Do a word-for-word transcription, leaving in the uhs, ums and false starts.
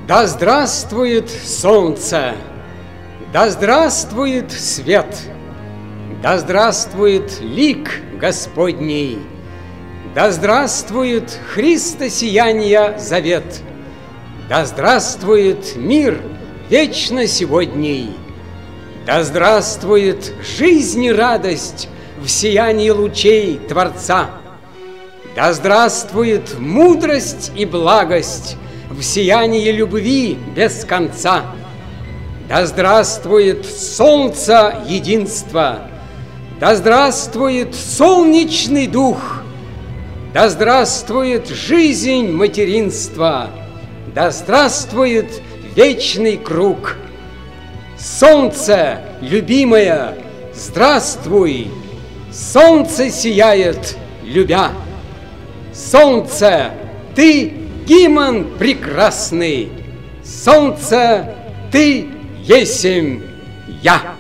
Да здравствует солнце, да здравствует свет, да здравствует лик Господний, да здравствует Христа сияния завет, да здравствует мир вечно сегодний, да здравствует жизнь и радость в сиянии лучей Творца, да здравствует мудрость и благость в сиянии любви без конца, да здравствует солнце единства, да здравствует солнечный дух, да здравствует жизнь материнства, да здравствует вечный круг. Солнце, любимое, здравствуй! Солнце сияет, любя. Солнце, ты гимн прекрасный. Солнце, ты есмь я.